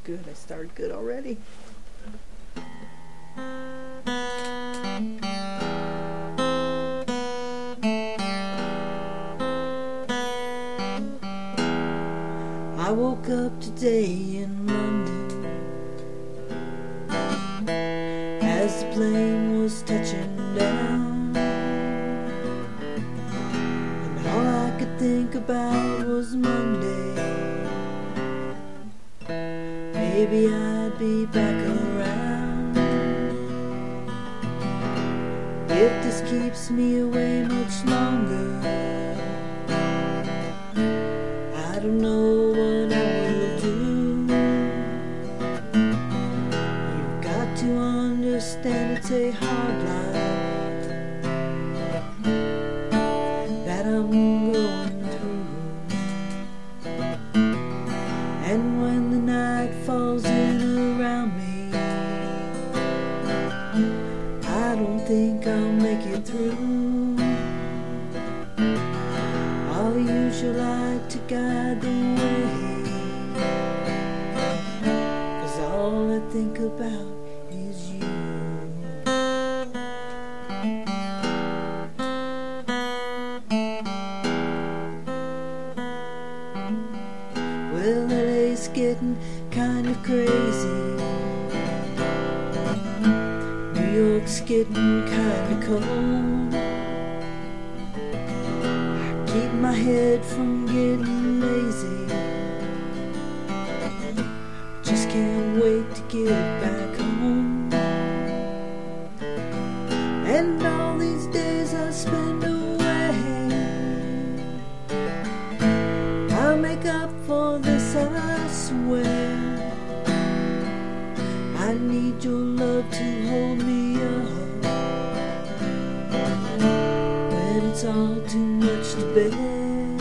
Good, I started good already. I woke up today in London as the plane was touching down, and all I could think about was Monday. Maybe I'd be back around. If this keeps me away much longer, I don't know what I will do. You've got to understand it's a hard life that I'm going through. And when the night falls in around me, I don't think I'll make it through. I'll use your light to guide the way, 'cause all I think about is you. Well, LA's getting kind of crazy. New York's getting kind of cold. I keep my head from getting lazy. Just can't wait to get back home. And all these days I spend away, I'll make up for this, I swear. I need your love to hold me up when it's all too much to bear.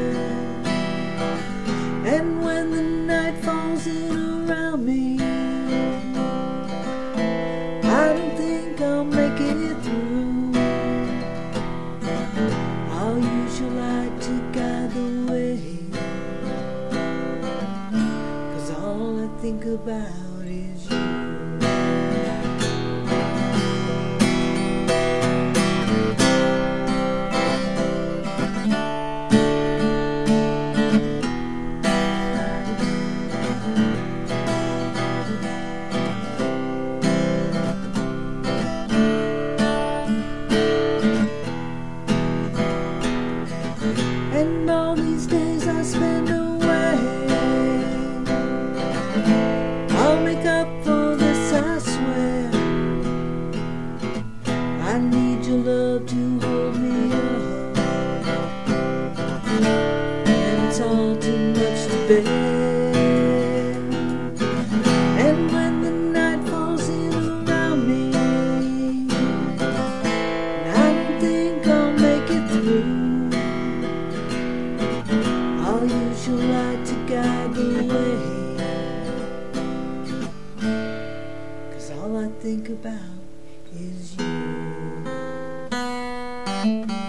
And when the night falls in around me, I don't think I'll make it through. I'll use your light to guide the way, 'cause all I think about is you. And all these days I spend away, I'll make up for this, I swear. I need your love to hold me up, and it's all too much to bear. And when the night falls in around me, and I don't think I'll make it through, I'll use your light to guide the way, 'cause all I think about is you.